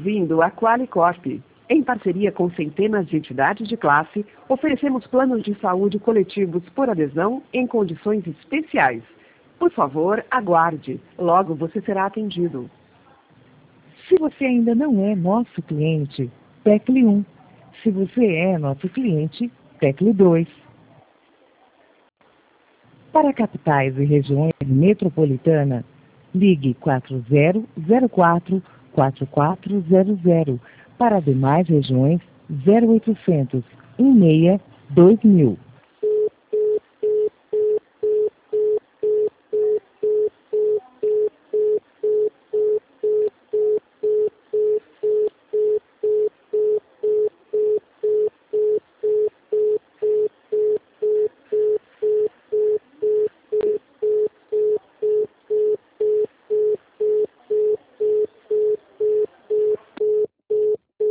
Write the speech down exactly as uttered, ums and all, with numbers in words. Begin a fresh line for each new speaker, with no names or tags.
Bem-vindo à Qualicorp. Em parceria com centenas de entidades de classe, oferecemos planos de saúde coletivos por adesão em condições especiais. Por favor, aguarde. Logo você será atendido.
Se você ainda não é nosso cliente, tecle um. Se você é nosso cliente, tecle dois. Para capitais e regiões metropolitanas, ligue quatro zero zero quatro, quatro quatro zero zero. Para demais regiões, zero oitocentos, um seis, dois mil.